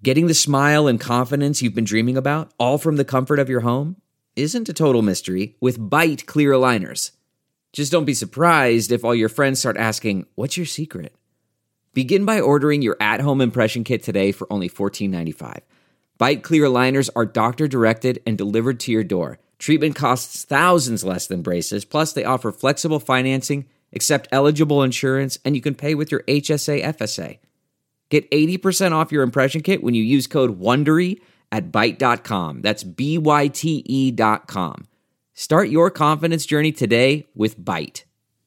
Getting the smile and confidence you've been dreaming about, all from the comfort of your home, isn't a total mystery with Byte clear aligners. Just don't be surprised if all your friends start asking, "What's your secret?" Begin by ordering your at-home impression kit today for only $14.95. Byte clear aligners are doctor-directed and delivered to your door. Treatment costs thousands less than braces, plus they offer flexible financing, accept eligible insurance, and you can pay with your HSA FSA. Get 80% off your impression kit when you use code WONDERY at Byte.com. That's BYTE.com. Start your confidence journey today with Byte.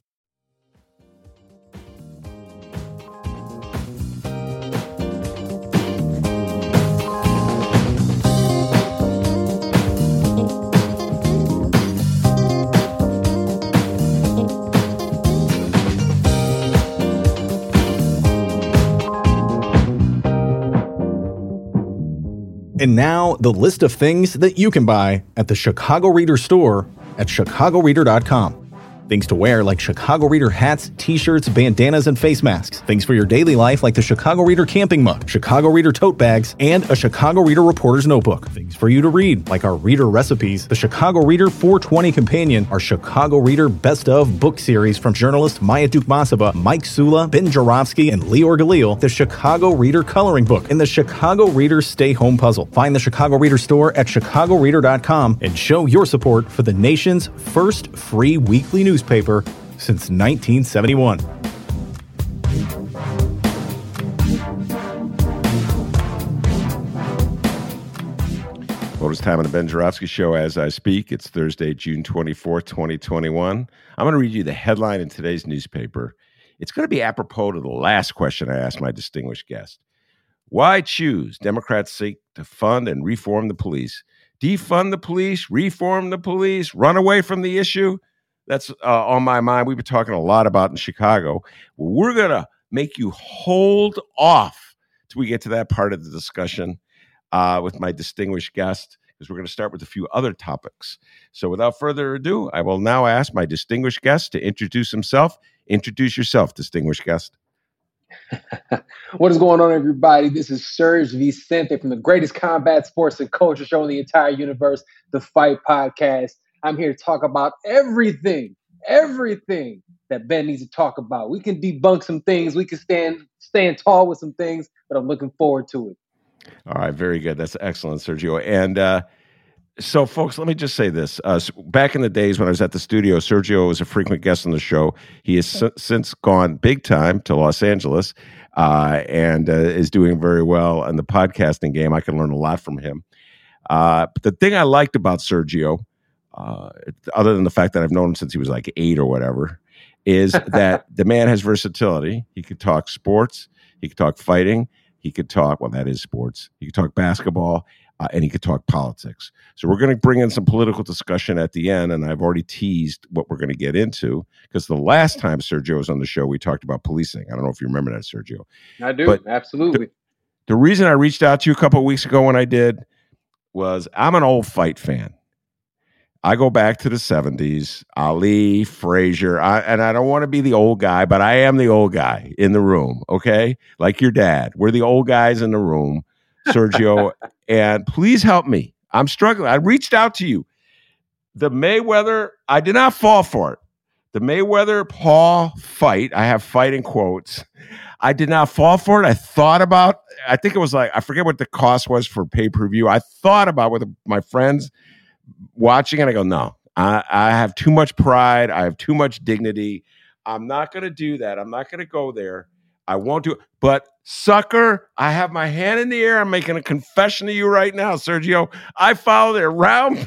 And now, the list of things that you can buy at the Chicago Reader store at chicagoreader.com. Things to wear like Chicago Reader hats, t-shirts, bandanas, and face masks. Things for your daily life like the Chicago Reader camping mug, Chicago Reader tote bags, and a Chicago Reader reporter's notebook. Things for you to read like our Reader recipes, the Chicago Reader 420 Companion, our Chicago Reader Best of book series from journalists Maya Dukmasova, Mike Sula, Ben Jarofsky, and Lior Galil, the Chicago Reader coloring book, and the Chicago Reader Stay Home puzzle. Find the Chicago Reader store at chicagoreader.com and show your support for the nation's first free weekly newspaper since 1971. Well, it's time on the Ben Jarofsky Show as I speak. It's Thursday, June 24th, 2021. I'm going to read you the headline in today's newspaper. It's going to be apropos to the last question I asked my distinguished guest. Why choose? Democrats seek to fund and reform the police. Defund the police, reform the police, run away from the issue. That's on my mind. We've been talking a lot about in Chicago. We're going to make you hold off till we get to that part of the discussion with my distinguished guest, because we're going to start with a few other topics. So without further ado, I will now ask my distinguished guest to introduce himself. Introduce yourself, distinguished guest. What is going on, everybody? This is Serge Vicente from the greatest combat sports and culture show in the entire universe, The Fight Podcast. I'm here to talk about everything that Ben needs to talk about. We can debunk some things. We can stand tall with some things, but I'm looking forward to it. All right, very good. That's excellent, Sergio. And so, folks, let me just say this. Back in the days when I was at the studio, Sergio was a frequent guest on the show. He has since gone big time to Los Angeles and is doing very well in the podcasting game. I can learn a lot from him. But the thing I liked about Sergio, other than the fact that I've known him since he was like 8 or whatever, is that the man has versatility. He could talk sports. He could talk fighting. He could talk, well, that is sports. He could talk basketball, and he could talk politics. So we're going to bring in some political discussion at the end, and I've already teased what we're going to get into, because the last time Sergio was on the show, we talked about policing. I don't know if you remember that, Sergio. I do, but absolutely. The reason I reached out to you a couple of weeks ago when I did was I'm an old fight fan. I go back to the 70s, Ali, Frazier, and I don't want to be the old guy, but I am the old guy in the room, okay? Like your dad. We're the old guys in the room, Sergio, and please help me. I'm struggling. I reached out to you. The Mayweather, I did not fall for it. The Mayweather-Paul fight, I have fight in quotes. I did not fall for it. I thought about, I think it was like, I forget what the cost was for pay-per-view. I thought about with my friends watching, and I go, no, I have too much pride. I have too much dignity. I'm not going to do that. I'm not going to go there. I won't do it. But sucker, I have my hand in the air. I'm making a confession to you right now, Sergio. I followed it round.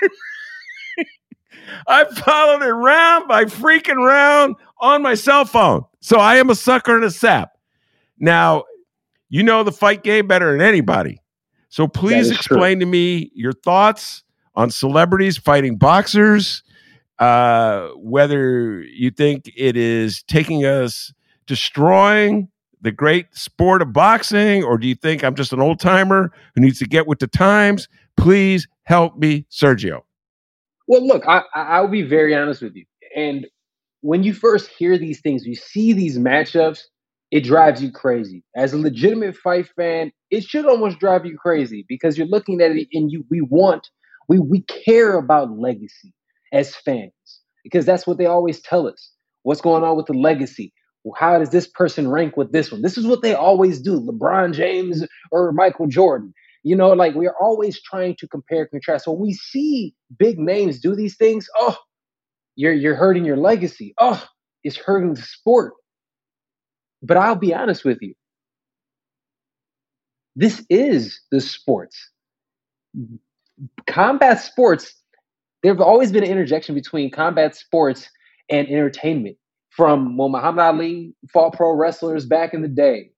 I followed it round by freaking round on my cell phone. So I am a sucker and a sap. Now, you know the fight game better than anybody. So please explain to me your thoughts on celebrities fighting boxers, whether you think it is taking us, destroying the great sport of boxing, or do you think I'm just an old timer who needs to get with the times? Please help me, Sergio. Well, look, I'll be very honest with you. And when you first hear these things, you see these matchups, it drives you crazy. As a legitimate fight fan, it should almost drive you crazy because you're looking at it and we care about legacy as fans because that's what they always tell us. What's going on with the legacy? How does this person rank with this one? This is what they always do. LeBron James or Michael Jordan. Like we are always trying to compare and contrast. So when we see big names do these things, oh, you're hurting your legacy. Oh, it's hurting the sport. But I'll be honest with you. This is the sports. Combat sports, there's always been an interjection between combat sports and entertainment. From when Muhammad Ali fought pro wrestlers back in the day.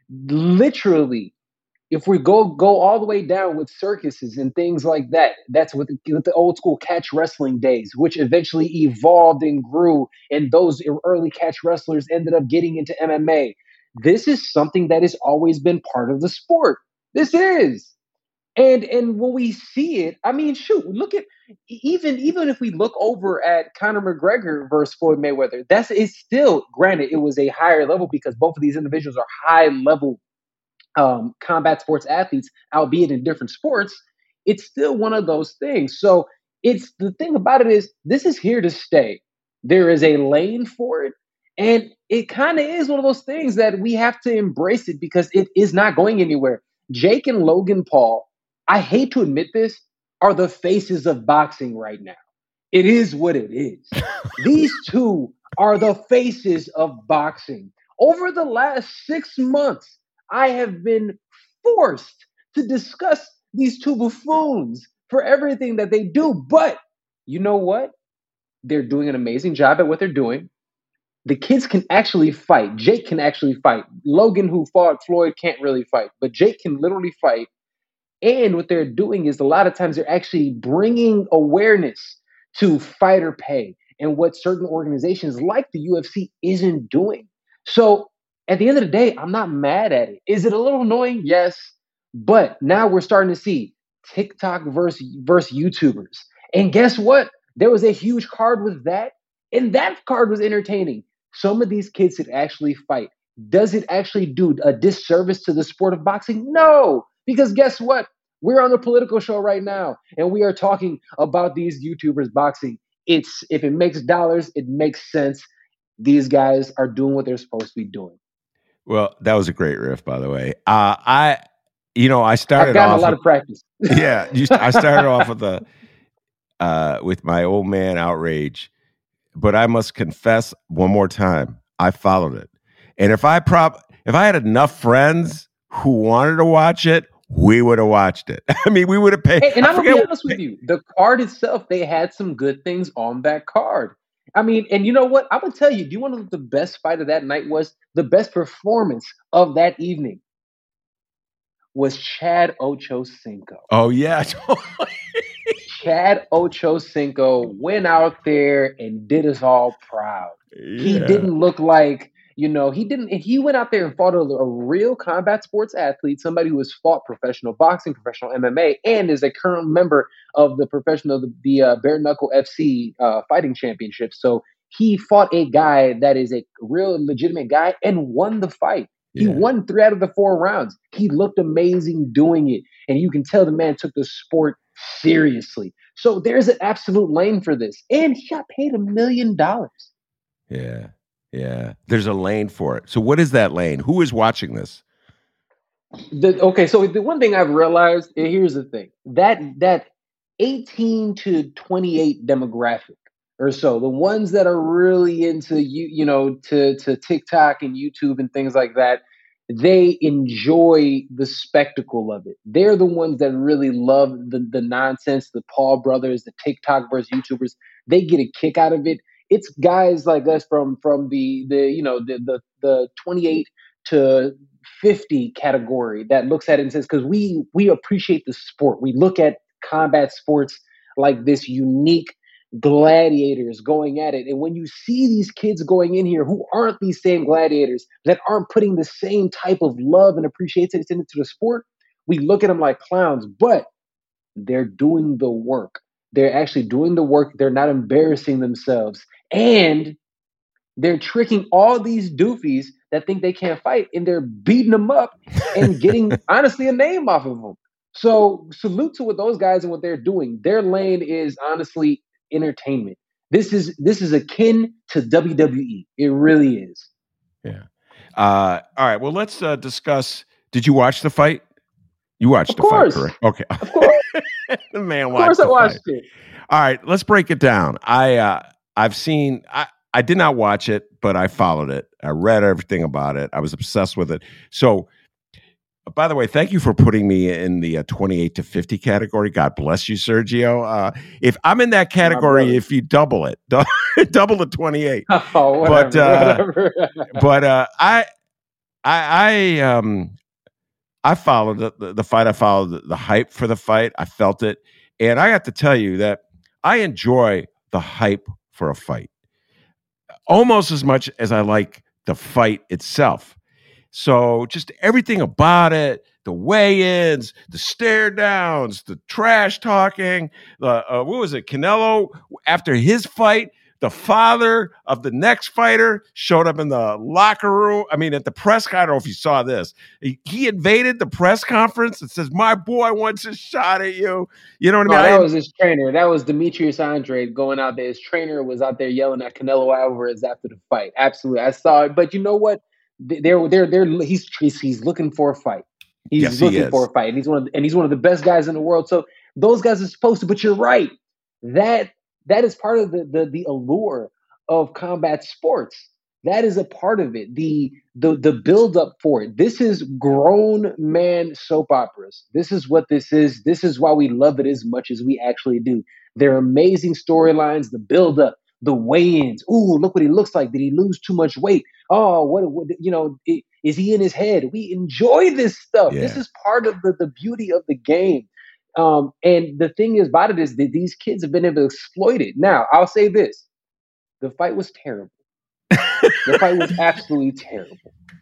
Literally, if we go all the way down with circuses and things like that, that's with the old school catch wrestling days, which eventually evolved and grew, and those early catch wrestlers ended up getting into MMA. This is something that has always been part of the sport. This is. And when we see it, I mean, shoot, look at even if we look over at Conor McGregor versus Floyd Mayweather, it's still, granted, it was a higher level because both of these individuals are high level combat sports athletes, albeit in different sports. It's still one of those things. So it's the thing about it is this is here to stay. There is a lane for it. And it kind of is one of those things that we have to embrace it because it is not going anywhere. Jake and Logan Paul, I hate to admit this, are the faces of boxing right now. It is what it is. These two are the faces of boxing. Over the last 6 months, I have been forced to discuss these two buffoons for everything that they do. But you know what? They're doing an amazing job at what they're doing. The kids can actually fight. Jake can actually fight. Logan, who fought Floyd, can't really fight. But Jake can literally fight. And what they're doing is a lot of times they're actually bringing awareness to fighter pay and what certain organizations like the UFC isn't doing. So at the end of the day, I'm not mad at it. Is it a little annoying? Yes. But now we're starting to see TikTok versus YouTubers. And guess what? There was a huge card with that. And that card was entertaining. Some of these kids could actually fight. Does it actually do a disservice to the sport of boxing? No. Because guess what? We're on a political show right now, and we are talking about these YouTubers boxing. If it makes dollars, it makes sense. These guys are doing what they're supposed to be doing. Well, that was a great riff, by the way. I started I've gotten a lot of practice. Yeah, I started off with my old man outrage, but I must confess one more time, I followed it, and if I had enough friends who wanted to watch it, we would have watched it. I mean, we would have paid. Hey, and I'm going to be honest with you. The card itself, they had some good things on that card. I mean, and you know what? I'm going to tell you, do you want to know what the best fight of that night was? The best performance of that evening was Chad Ochocinco. Oh, yeah. Chad Ochocinco went out there and did us all proud. Yeah. He didn't look like, he went out there and fought a real combat sports athlete, somebody who has fought professional boxing, professional MMA, and is a current member of the the Bare Knuckle FC fighting championship. So he fought a guy that is a real legitimate guy and won the fight. Yeah. He won 3 out of the 4 rounds. He looked amazing doing it. And you can tell the man took the sport seriously. So there's an absolute lane for this. And he got paid $1 million. Yeah. Yeah, there's a lane for it. So what is that lane? Who is watching this? So the one thing I've realized, here's the thing, that 18 to 28 demographic or so, the ones that are really into, to TikTok and YouTube and things like that, they enjoy the spectacle of it. They're the ones that really love the nonsense, the Paul brothers, the TikTok versus YouTubers. They get a kick out of it. It's guys like us from the 28 to 50 category that looks at it and says, because we appreciate the sport. We look at combat sports like this unique gladiators going at it. And when you see these kids going in here who aren't these same gladiators, that aren't putting the same type of love and appreciation into the sport, we look at them like clowns, but they're doing the work. They're actually doing the work. They're not embarrassing themselves. And They're tricking all these doofies that think they can't fight, and they're beating them up and getting, honestly, a name off of them. So salute to what those guys and what they're doing. Their lane is honestly entertainment. This is akin to WWE. It really is. Yeah. All right. Well, let's discuss. Did you watch the fight? You watched the fight, correct? Okay. Of course. The man Of watched course I the watched fight. it. All right. Let's break it down. I've seen. I did not watch it, but I followed it. I read everything about it. I was obsessed with it. So, by the way, thank you for putting me in the 28 to 50 category. God bless you, Sergio. If I'm in that category, if you double it, double the 28. Oh, whatever. But I followed the fight. I followed the hype for the fight. I felt it, and I have to tell you that I enjoy the hype for a fight almost as much as I like the fight itself. So just everything about it, the weigh-ins, the stare downs, the trash talking, what was it? Canelo, after his fight, the father of the next fighter showed up in the locker room. I mean, at the press, I don't know if you saw this. He invaded the press conference and says, "My boy wants a shot at you." You know what I mean? That was his trainer. That was Demetrius Andrade going out there. His trainer was out there yelling at Canelo Alvarez after the fight. Absolutely. I saw it. But you know what? He's looking for a fight. He's looking for a fight. And he's one of the best guys in the world. So those guys are supposed to, but you're right. That is part of the allure of combat sports. That is a part of it. The build up for it. This is grown man soap operas. This is what this is. This is why we love it as much as we actually do. They're amazing storylines, the build up, the weigh-ins. Ooh, look what he looks like. Did he lose too much weight? Oh, what is he in his head? We enjoy this stuff. Yeah. This is part of the beauty of the game. And the thing is about it is that these kids have been able to exploit it. Now, I'll say this. The fight was terrible. The fight was absolutely terrible.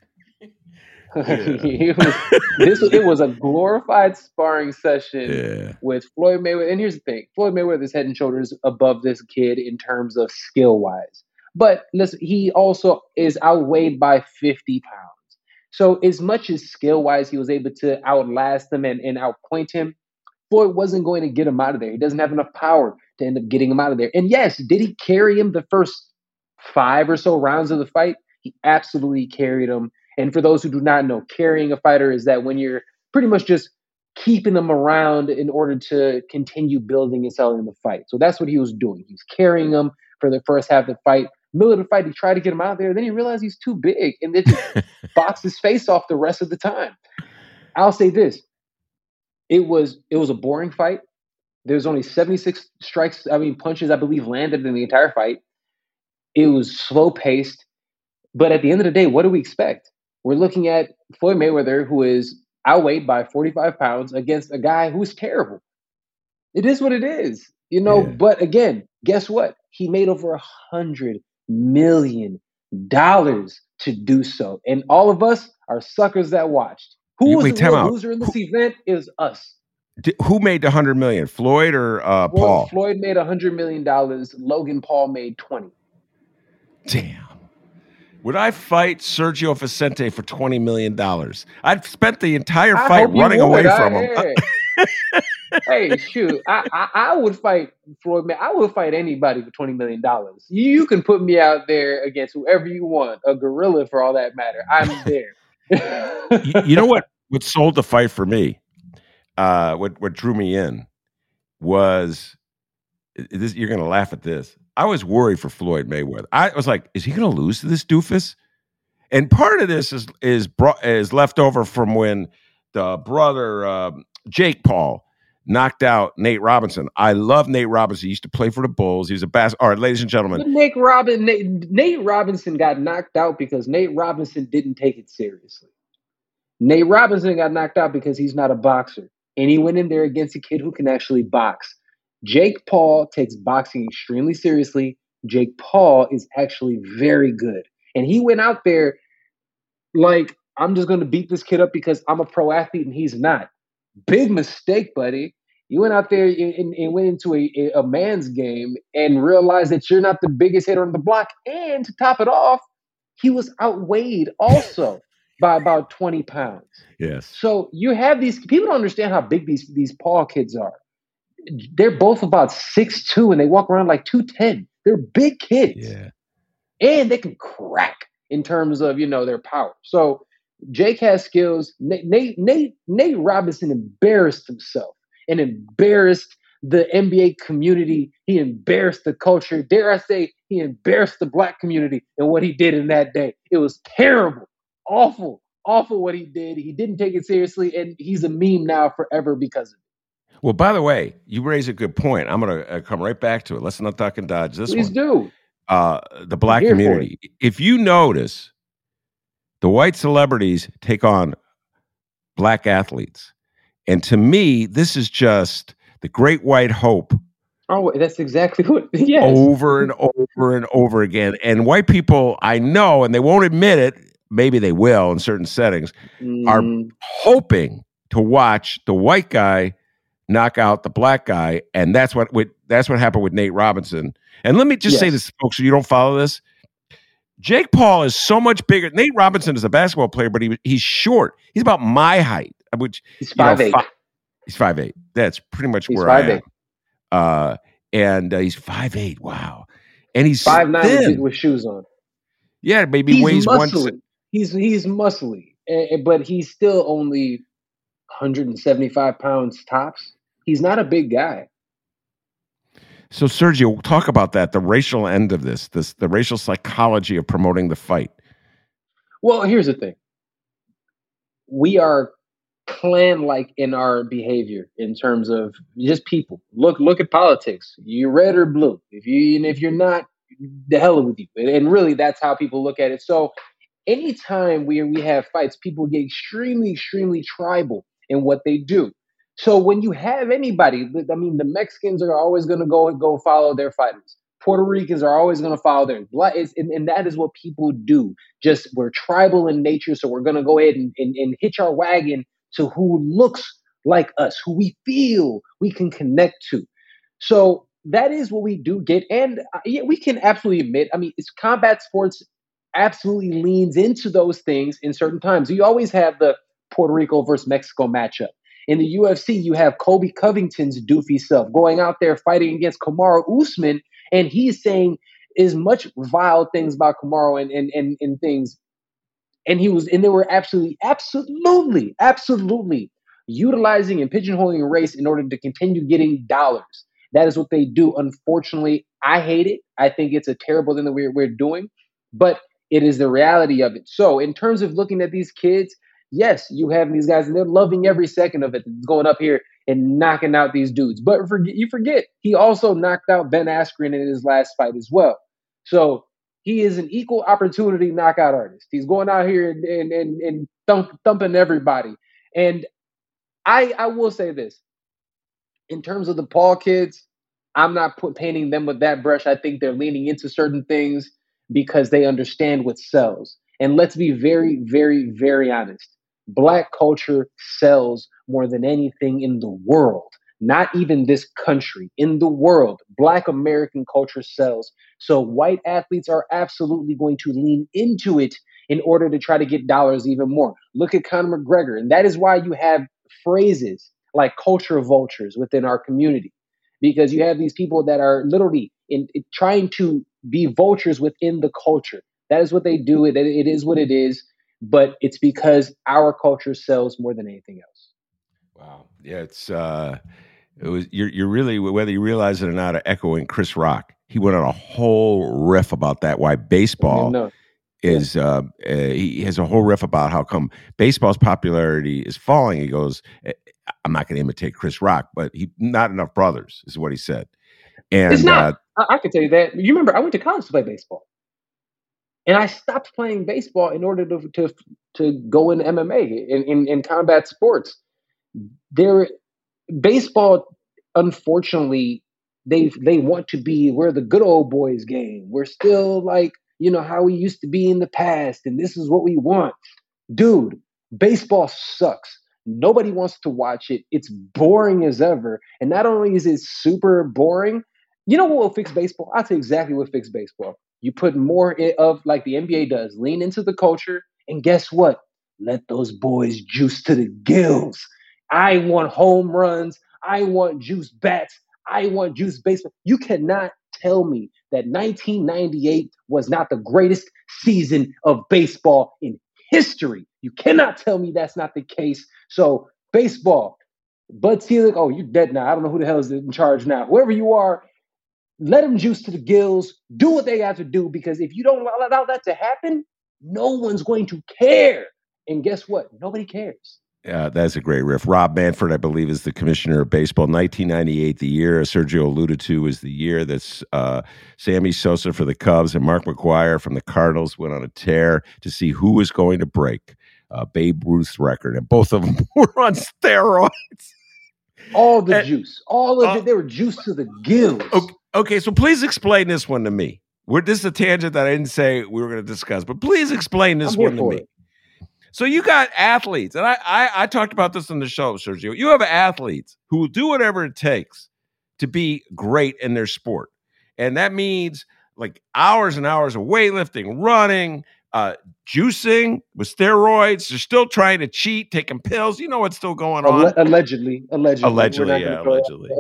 It was a glorified sparring session with Floyd Mayweather. And here's the thing. Floyd Mayweather is head and shoulders above this kid in terms of skill-wise. But listen, he also is outweighed by 50 pounds. So as much as skill-wise he was able to outlast him and outpoint him, Floyd wasn't going to get him out of there. He doesn't have enough power to end up getting him out of there. And yes, did he carry him the first 5 or so rounds of the fight? He absolutely carried him. And for those who do not know, carrying a fighter is that when you're pretty much just keeping them around in order to continue building and selling the fight. So that's what he was doing. He was carrying him for the first half of the fight. Middle of the fight, he tried to get him out there. Then he realized he's too big and then just boxed his face off the rest of the time. I'll say this. It was a boring fight. There's only 76 punches, I believe, landed in the entire fight. It was slow paced. But at the end of the day, what do we expect? We're looking at Floyd Mayweather, who is outweighed by 45 pounds against a guy who is terrible. It is what it is, But again, guess what? He made over $100 million to do so. And all of us are suckers that watched. Who was the real loser in this event is us. Who made the $100 million? Floyd or Paul? Floyd made $100 million. Logan Paul made 20. Damn. Would I fight Sergio Vicente for $20 million? I'd spent the entire fight running away from him. Hey, shoot. I would fight Floyd. I would fight anybody for $20 million. You can put me out there against whoever you want. A gorilla for all that matter. I'm there. You know what sold the fight for me? What drew me in was this. You're going to laugh at this. I was worried for Floyd Mayweather. I was like, is he going to lose to this doofus? And part of this is left over from when the brother Jake Paul knocked out Nate Robinson. I love Nate Robinson. He used to play for the Bulls. He was a all right, ladies and gentlemen. Nate Robinson got knocked out because Nate Robinson didn't take it seriously. Nate Robinson got knocked out because he's not a boxer. And he went in there against a kid who can actually box. Jake Paul takes boxing extremely seriously. Jake Paul is actually very good. And he went out there like, I'm just going to beat this kid up because I'm a pro athlete and he's not. Big mistake, buddy. You went out there and went into a man's game and realized that you're not the biggest hitter on the block. And to top it off, he was outweighed also by about 20 pounds. Yes. So you have these people don't understand how big these Paul kids are. They're both about 6'2" and they walk around like 210. They're big kids. Yeah. And they can crack in terms of, their power. So Jake has skills. Nate Robinson embarrassed himself and embarrassed the NBA community. He embarrassed the culture. Dare I say, he embarrassed the Black community and what he did in that day. It was terrible, awful what he did. He didn't take it seriously, and he's a meme now forever because of it. Well, by the way, you raise a good point. I'm going to come right back to it. Let's not duck and dodge this Please one. do. The Black community. If you notice, the white celebrities take on Black athletes. And to me, this is just the great white hope. Oh, that's exactly what, yes. Over and over and over again. And white people, I know, and they won't admit it, maybe they will in certain settings, are hoping to watch the white guy knock out the Black guy. And that's what happened with Nate Robinson. And let me just say this, folks, so you don't follow this. Jake Paul is so much bigger. Nate Robinson is a basketball player, but he's short. He's about my height, which he's 5'8". He's 5'8". That's pretty much where 5'8". I am. And he's 5'8". Wow. And he's 5'9" with shoes on. Yeah, maybe he's weighs muscly. He's muscly, but he's still only 175 pounds tops. He's not a big guy. So, Sergio, talk about that, the racial end of this, the racial psychology of promoting the fight. Well, here's the thing. We are clan-like in our behavior in terms of just people. Look at politics. You're red or blue. If you're not, the hell with you. And really, that's how people look at it. So anytime we have fights, people get extremely, extremely tribal in what they do. So when you have anybody, I mean, the Mexicans are always going to go follow their fighters. Puerto Ricans are always going to follow theirs. And that is what people do. Just we're tribal in nature, so we're going to go ahead and hitch our wagon to who looks like us, who we feel we can connect to. So that is what we do get. And we can absolutely admit, I mean, it's combat sports absolutely leans into those things in certain times. You always have the Puerto Rico versus Mexico matchup. In the UFC, you have Kobe Covington's doofy self going out there fighting against Kamaru Usman, and he's saying as much vile things about Kamaru and things. And they were absolutely utilizing and pigeonholing race in order to continue getting dollars. That is what they do. Unfortunately, I hate it. I think it's a terrible thing that we're doing, but it is the reality of it. So in terms of looking at these kids, yes, you have these guys and they're loving every second of it, going up here and knocking out these dudes. But you forget, he also knocked out Ben Askren in his last fight as well. So he is an equal opportunity knockout artist. He's going out here and thumping everybody. And I will say this. In terms of the Paul kids, I'm not painting them with that brush. I think they're leaning into certain things because they understand what sells. And let's be very, very, very honest. Black culture sells more than anything in the world. Not even this country. In the world, Black American culture sells. So white athletes are absolutely going to lean into it in order to try to get dollars even more. Look at Conor McGregor. And that is why you have phrases like culture vultures within our community, because you have these people that are literally trying to be vultures within the culture. That is what they do. It is what it is, but it's because our culture sells more than anything else. Wow. Yeah, you're really, whether you realize it or not, echoing Chris Rock. He went on a whole riff about that, why baseball is he has a whole riff about how come baseball's popularity is falling. He goes, I'm not going to imitate Chris Rock, but not enough brothers is what he said. And it's not. I can tell you that. You remember, I went to college to play baseball, and I stopped playing baseball in order to go in MMA in combat sports. Baseball, unfortunately, they want to be where the good old boys game. We're still like, how we used to be in the past, and this is what we want. Dude, baseball sucks. Nobody wants to watch it. It's boring as ever. And not only is it super boring, you know what will fix baseball? I'll tell you exactly what fixes baseball. You put more of, like the NBA does, lean into the culture, and guess what? Let those boys juice to the gills. I want home runs. I want juice bats. I want juice baseball. You cannot tell me that 1998 was not the greatest season of baseball in history. You cannot tell me that's not the case. So baseball, Bud Selig, oh, you're dead now. I don't know who the hell is in charge now. Whoever you are, let them juice to the gills. Do what they have to do, because if you don't allow that to happen, no one's going to care. And guess what? Nobody cares. Yeah, that's a great riff. Rob Manfred, I believe, is the commissioner of baseball. 1998, the year Sergio alluded to, is the year that Sammy Sosa for the Cubs and Mark McGwire from the Cardinals went on a tear to see who was going to break Babe Ruth's record. And both of them were on steroids. All the juice. All of it. They were juiced to the gills. Okay, so please explain this one to me. This is a tangent that I didn't say we were going to discuss, but please explain this one to me. So you got athletes, and I talked about this on the show, Sergio. You have athletes who will do whatever it takes to be great in their sport. And that means like hours and hours of weightlifting, running, juicing with steroids. They're still trying to cheat, taking pills. You know what's still going on. Allegedly. Allegedly.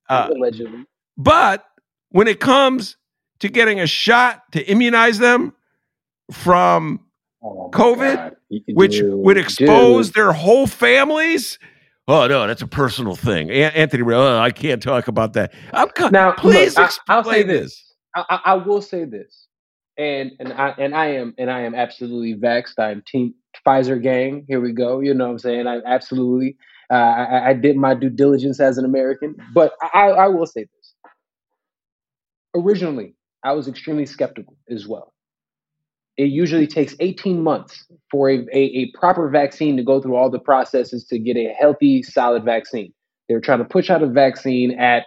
But when it comes to getting a shot to immunize them from COVID, which would expose their whole families. Oh no, that's a personal thing. Anthony, I can't talk about that. Please explain. I'll say this. I will say this, and I am absolutely vaxxed. I'm team Pfizer gang. Here we go. You know what I'm saying? I absolutely. I did my due diligence as an American, but I will say this. Originally, I was extremely skeptical as well. It usually takes 18 months for a proper vaccine to go through all the processes to get a healthy, solid vaccine. They're trying to push out a vaccine at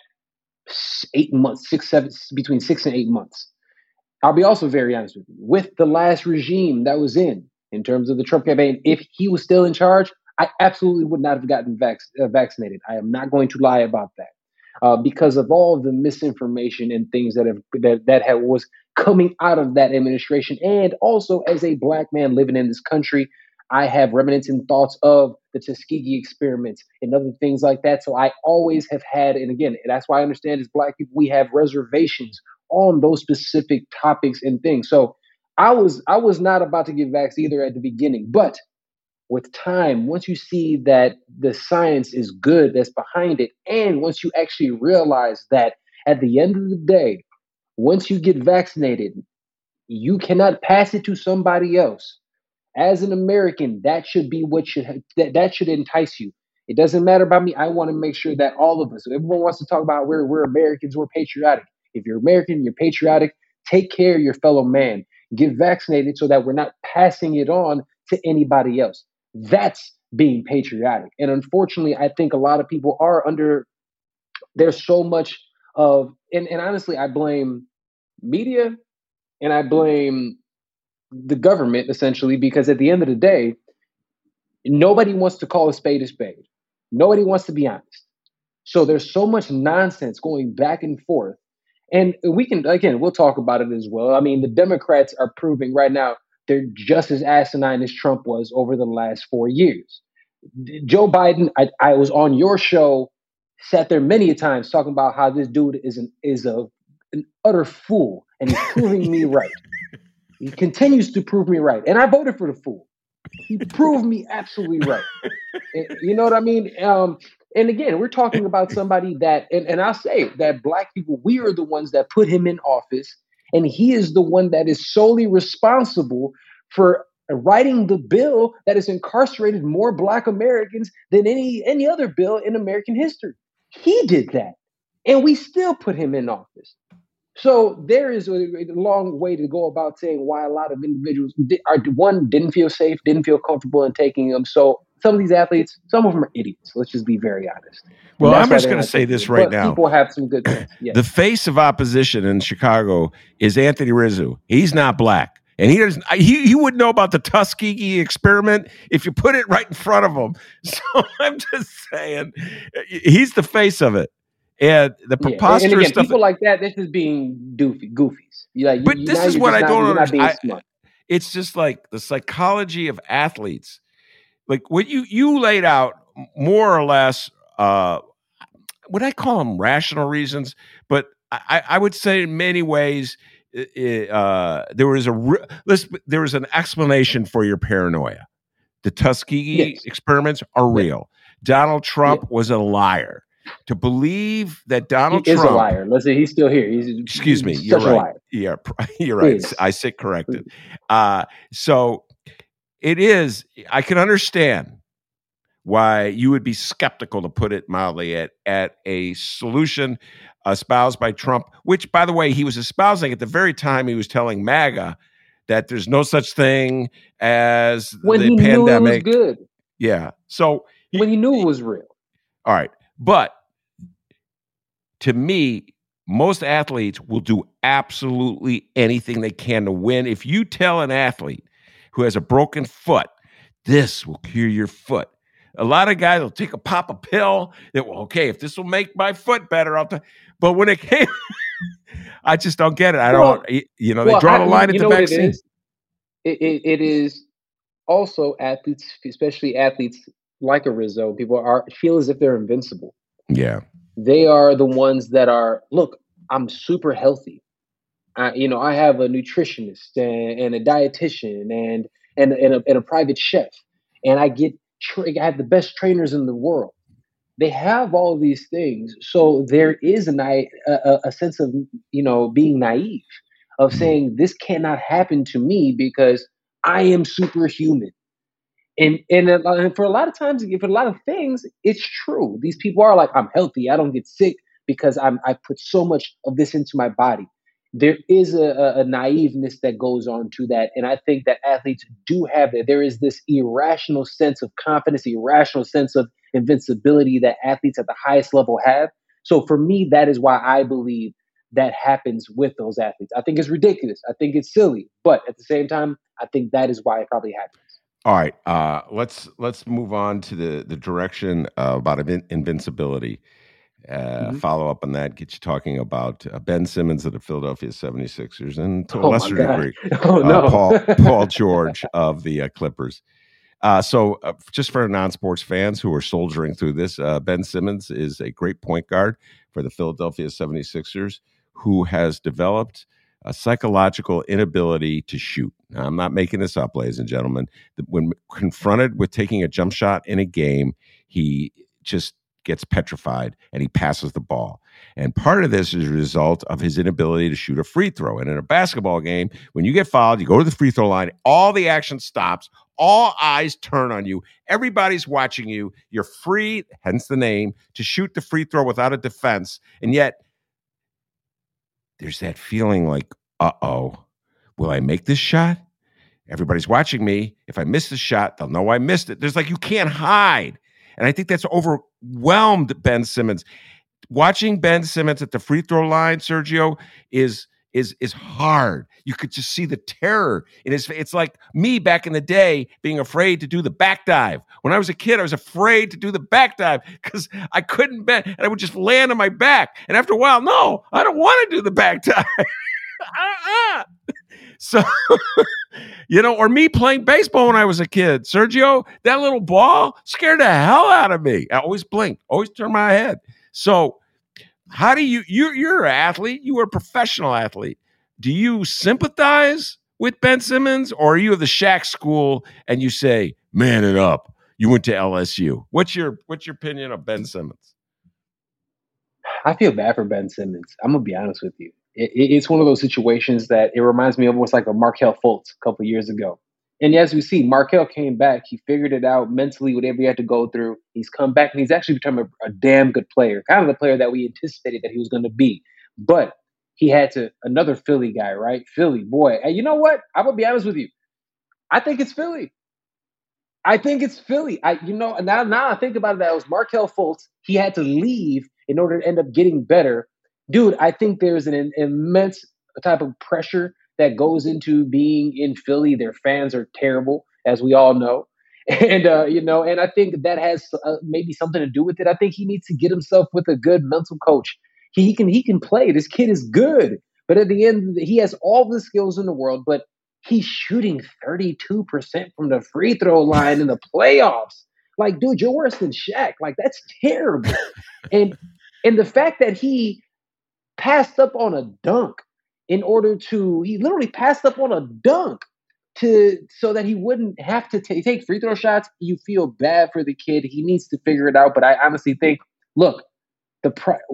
8 months, between 6 and 8 months. I'll be also very honest with you. With the last regime that was in terms of the Trump campaign, if he was still in charge, I absolutely would not have gotten vaccinated. I am not going to lie about that. Because of all the misinformation and things that was coming out of that administration. And also, as a Black man living in this country, I have remnants and thoughts of the Tuskegee experiments and other things like that. So I always have had, and again, that's why I understand as Black people, we have reservations on those specific topics and things. So I was not about to get vaxxed either at the beginning, but with time, once you see that the science is good that's behind it, and once you actually realize that at the end of the day, once you get vaccinated, you cannot pass it to somebody else. As an American, that should be that should entice you. It doesn't matter about me. I want to make sure that all of us, everyone wants to talk about we're Americans, we're patriotic. If you're American, you're patriotic, take care of your fellow man. Get vaccinated so that we're not passing it on to anybody else. That's being patriotic. And unfortunately, I think a lot of people are there's so much of, and honestly, I blame media and I blame the government essentially, because at the end of the day, nobody wants to call a spade a spade. Nobody wants to be honest. So there's so much nonsense going back and forth. And we can, again, we'll talk about it as well. I mean, the Democrats are proving right now they're just as asinine as Trump was over the last 4 years. Joe Biden, I was on your show, sat there many a times talking about how this dude is an utter fool, and he's proving me right. He continues to prove me right, and I voted for the fool. He proved me absolutely right. You know what I mean? And again, we're talking about somebody that, and I'll say that Black people, we are the ones that put him in office. And he is the one that is solely responsible for writing the bill that has incarcerated more Black Americans than any other bill in American history. He did that. And we still put him in office. So there is a long way to go about saying why a lot of individuals didn't feel safe, didn't feel comfortable in taking them. So some of these athletes, some of them are idiots. Let's just be very honest. Well, I'm just going to say this right now. People have some good things. Yes. The face of opposition in Chicago is Anthony Rizzo. He's not Black. And he doesn't. He would know about the Tuskegee experiment if you put it right in front of him. So I'm just saying, he's the face of it, and the preposterous and again, stuff. People like that, they're just being goofies. But this is what I don't understand. It's just like the psychology of athletes. Like what you laid out, more or less, what I call them rational reasons, but I would say in many ways. There was an explanation for your paranoia. The Tuskegee experiments are real. Donald Trump was a liar. To believe that Donald Trump is a liar. Listen, he's still here. Excuse me. You're right. Yeah, you're right. I sit corrected. So it is. I can understand why you would be skeptical, to put it mildly, at a solution espoused by Trump, which, by the way, he was espousing at the very time he was telling MAGA that there's no such thing as when the he pandemic. Knew it was good. Yeah. So when he knew it was real. All right. But to me, most athletes will do absolutely anything they can to win. If you tell an athlete who has a broken foot, this will cure your foot. A lot of guys will take a pop a pill that, well, okay, if this will make my foot better, but when it came, I just don't get it. I don't, they draw the line at the vaccine. It is also athletes, especially athletes like a Rizzo, people feel as if they're invincible. Yeah. They are the ones that are, look, I'm super healthy. I have a nutritionist and a dietitian and a private chef, and I have the best trainers in the world. They have all of these things. So there is a sense of, being naive, of saying this cannot happen to me because I am superhuman. And for a lot of times, for a lot of things, it's true. These people are like, I'm healthy. I don't get sick because I put so much of this into my body. There is a naiveness that goes on to that. And I think that athletes do have that. There is this irrational sense of confidence, irrational sense of invincibility that athletes at the highest level have. So for me, that is why I believe that happens with those athletes. I think it's ridiculous. I think it's silly. But at the same time, I think that is why it probably happens. All right. Let's move on to the direction about invincibility. Follow up on that, get you talking about Ben Simmons of the Philadelphia 76ers, and to a lesser degree, Paul George of the Clippers. So just for non-sports fans who are soldiering through this, Ben Simmons is a great point guard for the Philadelphia 76ers who has developed a psychological inability to shoot. Now, I'm not making this up, ladies and gentlemen. When confronted with taking a jump shot in a game, he just gets petrified and he passes the ball. And part of this is a result of his inability to shoot a free throw. And in a basketball game, when you get fouled, you go to the free throw line, all the action stops, all eyes turn on you, everybody's watching you, you're free, hence the name, to shoot the free throw without a defense. And yet, there's that feeling like, uh-oh, will I make this shot? Everybody's watching me. If I miss the shot, they'll know I missed it. There's like, you can't hide. And I think that's overwhelmed Ben Simmons. Watching Ben Simmons at the free throw line, Sergio, is hard. You could just see the terror in his face. It's like me back in the day being afraid to do the back dive. When I was a kid, I was afraid to do the back dive because I couldn't bend, and I would just land on my back. And after a while, no, I don't want to do the back dive. So, or me playing baseball when I was a kid. Sergio, that little ball scared the hell out of me. I always blinked, always turned my head. So how do you're an athlete, you were a professional athlete. Do you sympathize with Ben Simmons, or are you of the Shaq school and you say, man it up, you went to LSU? What's your opinion of Ben Simmons? I feel bad for Ben Simmons. I'm going to be honest with you. It's one of those situations that it reminds me of almost like a Markelle Fultz a couple of years ago. And as we see, Markelle came back. He figured it out mentally, whatever he had to go through. He's come back, and he's actually become a damn good player, kind of the player that we anticipated that he was going to be. But he had another Philly guy, right? Philly, boy. And you know what? I'm going to be honest with you. I think it's Philly. Now I think about it, that was Markelle Fultz. He had to leave in order to end up getting better. Dude, I think there's an immense type of pressure that goes into being in Philly. Their fans are terrible, as we all know. And and I think that has maybe something to do with it. I think he needs to get himself with a good mental coach. He can play. This kid is good, but at the end, he has all the skills in the world. But he's shooting 32% from the free throw line in the playoffs. Like, dude, you're worse than Shaq. Like, that's terrible. and the fact that he passed up on a dunk he literally passed up on a dunk so that he wouldn't have to take free throw shots. You feel bad for the kid. He needs to figure it out. But I honestly think, look, the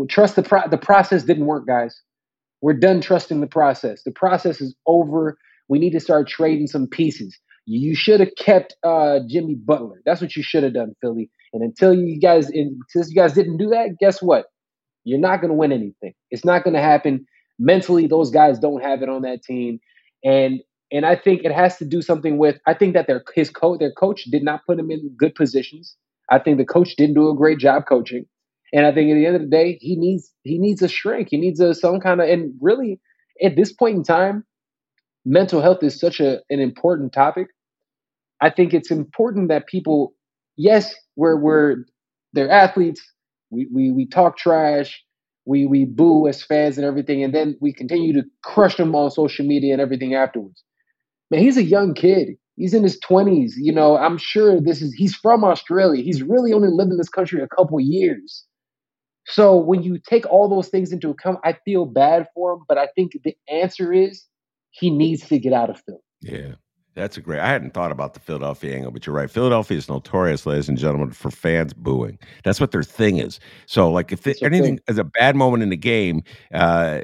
process didn't work, guys. We're done trusting the process. The process is over. We need to start trading some pieces. You should have kept Jimmy Butler. That's what you should have done, Philly. And since you guys didn't do that, guess what? You're not going to win anything. It's not going to happen. Mentally, those guys don't have it on that team. And I think it has to do something with, I think that their coach did not put him in good positions. I think the coach didn't do a great job coaching. And I think at the end of the day, he needs a shrink. He needs some kind of, and really at this point in time, mental health is such an important topic. I think it's important that people, yes, they're athletes. We talk trash. We boo as fans and everything. And then we continue to crush them on social media and everything afterwards. Man, he's a young kid. He's in his 20s. I'm sure he's from Australia. He's really only lived in this country a couple years. So when you take all those things into account, I feel bad for him. But I think the answer is he needs to get out of Philly. Yeah. That's I hadn't thought about the Philadelphia angle, but you're right. Philadelphia is notorious, ladies and gentlemen, for fans booing. That's what their thing is. So, like, if anything is a bad moment in the game, and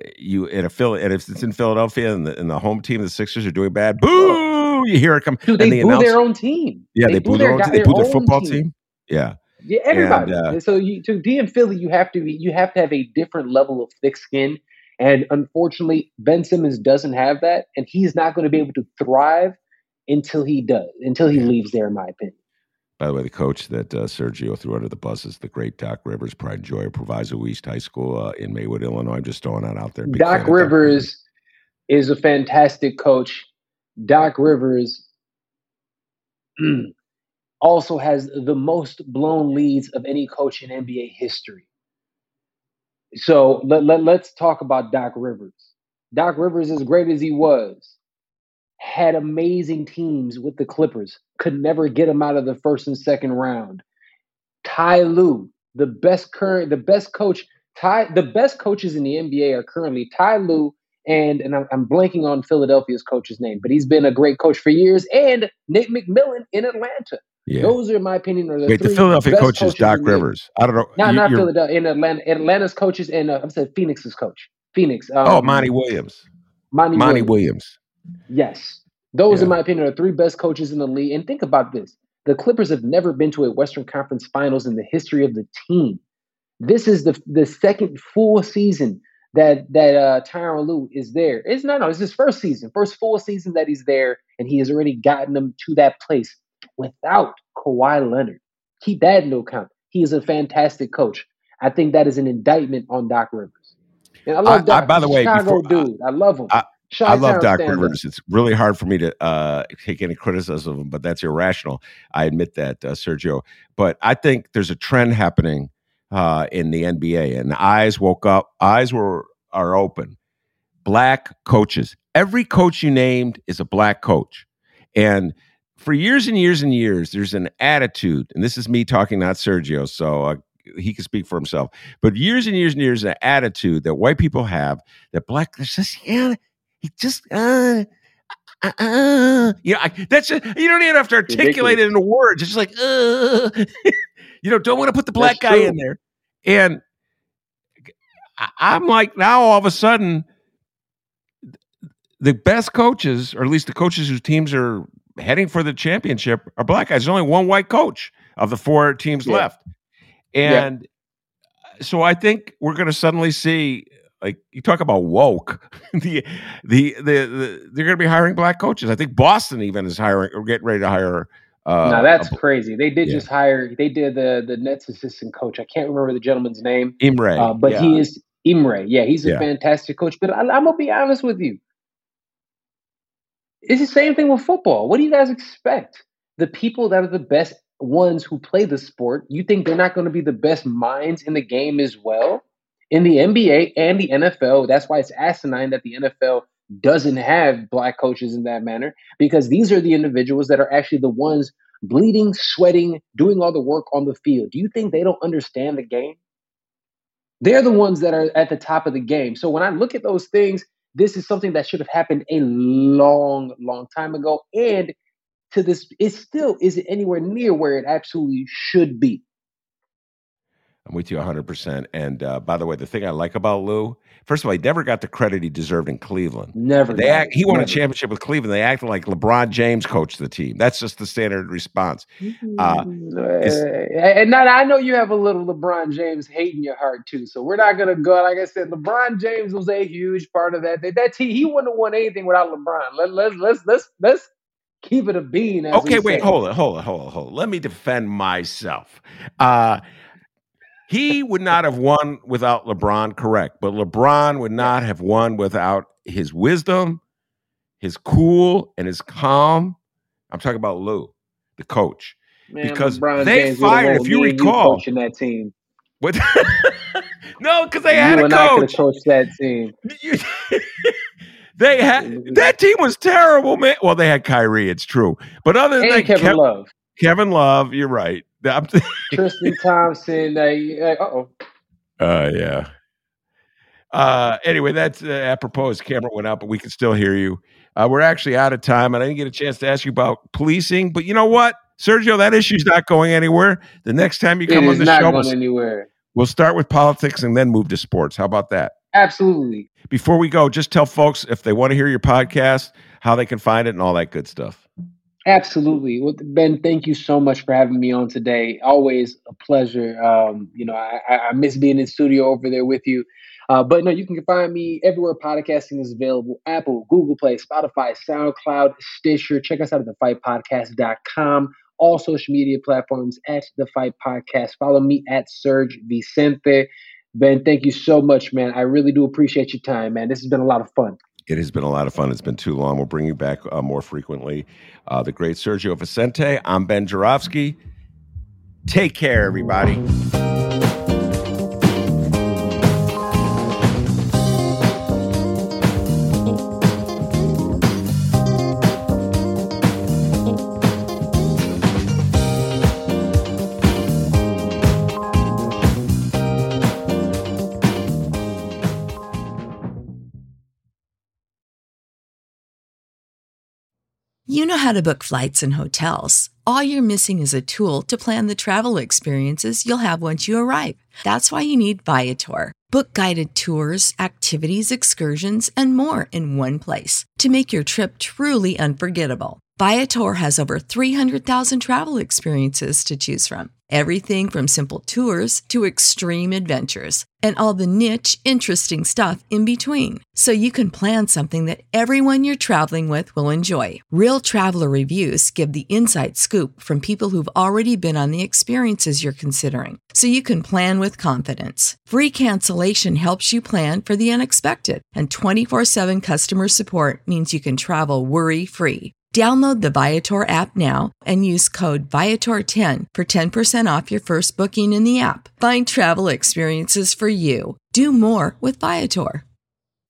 if it's in Philadelphia and the home team, the Sixers are doing bad, boo! You hear it come. Dude, they boo their own team. Yeah, they boo their own team. They boo their football team. Yeah. Yeah, everybody. And so to be in Philly, you have to have a different level of thick skin. And unfortunately, Ben Simmons doesn't have that, and he's not going to be able to thrive until he leaves there, in my opinion. By the way, the coach that Sergio threw under the bus is the great Doc Rivers, pride and joy of Proviso East High School in Maywood, Illinois. I'm just throwing that out there. Doc Rivers is a fantastic coach. Doc Rivers also has the most blown leads of any coach in NBA history. So let's talk about Doc Rivers. Doc Rivers, as great as he was, had amazing teams with the Clippers, could never get them out of the first and second round. Ty Lue, the best coaches in the NBA are currently Ty Lue and I'm blanking on Philadelphia's coach's name, but he's been a great coach for years, and Nick McMillan in Atlanta. Yeah. Those are, in my opinion, the Philadelphia coach is Doc Rivers. I don't know. Not Philadelphia. In Atlanta, Atlanta's coaches, and I'm saying Phoenix's coach. Phoenix. Monty Williams. Monty Williams. Yes. Those, in my opinion, are the three best coaches in the league. And think about this. The Clippers have never been to a Western Conference Finals in the history of the team. This is the second full season that Tyronn Lue is there. It's his first full season that he's there, and he has already gotten them to that place without Kawhi Leonard. Keep that into account. He is a fantastic coach. I think that is an indictment on Doc Rivers. And I love Doc. By the way, Chicago dude. I love him. I love Doc Rivers. It's really hard for me to take any criticism of him, but that's irrational. I admit that, Sergio. But I think there's a trend happening in the NBA, and eyes are open. Black coaches. Every coach you named is a black coach. And for years and years and years, there's an attitude, and this is me talking, not Sergio, so he can speak for himself. But years and years and years, an attitude that white people have that black, there's just, he just, that's just, you don't even have to articulate it in words. It's just like, don't want to put the black guy in there. And I'm like, now all of a sudden, the best coaches, or at least the coaches whose teams are heading for the championship, are black guys. There's only one white coach of the four teams left. And so I think we're going to suddenly see, like, you talk about woke, they're going to be hiring black coaches. I think Boston even is hiring or getting ready to hire. No, that's crazy. They did just hire. They did the Nets assistant coach. I can't remember the gentleman's name. Imre. But he is Imre. Yeah, he's a fantastic coach. But I'm gonna be honest with you. It's the same thing with football. What do you guys expect? The people that are the best ones who play the sport, you think they're not going to be the best minds in the game as well? In the NBA and the NFL, that's why it's asinine that the NFL doesn't have black coaches in that manner, because these are the individuals that are actually the ones bleeding, sweating, doing all the work on the field. Do you think they don't understand the game? They're the ones that are at the top of the game. So when I look at those things, this is something that should have happened a long, long time ago. And to this, it still isn't anywhere near where it absolutely should be. I'm with you 100%. And by the way, the thing I like about Lou, first of all, he never got the credit he deserved in Cleveland. Never. He won a championship with Cleveland. They acted like LeBron James coached the team. That's just the standard response. And I know you have a little LeBron James hate in your heart too. So we're not gonna go. Like I said, LeBron James was a huge part of that. That team, he wouldn't have won anything without LeBron. Let's keep it a bean. Okay, wait, hold on. Let me defend myself. He would not have won without LeBron, correct. But LeBron would not have won without his wisdom, his cool, and his calm. I'm talking about Lou, the coach. Man, because LeBron they James fired, if you recall. Coaching that team. What? No, because they had a coach. You were not going to coach that team. They had that team was terrible, man. Well, they had Kyrie, it's true. But other than that, Kevin Love, you're right. Tristan Thompson. Yeah. Anyway, that's apropos. His camera went out, but we can still hear you. We're actually out of time, and I didn't get a chance to ask you about policing. But you know what, Sergio, that issue's not going anywhere. The next time you come on the show, we'll start with politics and then move to sports. How about that? Absolutely. Before we go, just tell folks if they want to hear your podcast, how they can find it and all that good stuff. Absolutely. Well, Ben, thank you so much for having me on today. Always a pleasure. I miss being in studio over there with you. But no, you can find me everywhere podcasting is available: Apple, Google Play, Spotify, SoundCloud, Stitcher. Check us out at thefightpodcast.com. All social media platforms at The Fight Podcast. Follow me at Serge Vicente. Ben, thank you so much, man. I really do appreciate your time, man. This has been a lot of fun. It has been a lot of fun. It's been too long. We'll bring you back more frequently. The great Sergio Vicente. I'm Ben Joravsky. Take care, everybody. You know how to book flights and hotels. All you're missing is a tool to plan the travel experiences you'll have once you arrive. That's why you need Viator. Book guided tours, activities, excursions, and more in one place to make your trip truly unforgettable. Viator has over 300,000 travel experiences to choose from. Everything from simple tours to extreme adventures and all the niche, interesting stuff in between. So you can plan something that everyone you're traveling with will enjoy. Real traveler reviews give the inside scoop from people who've already been on the experiences you're considering. So you can plan with confidence. Free cancellation helps you plan for the unexpected. And 24/7 customer support means you can travel worry-free. Download the Viator app now and use code Viator10 for 10% off your first booking in the app. Find travel experiences for you. Do more with Viator.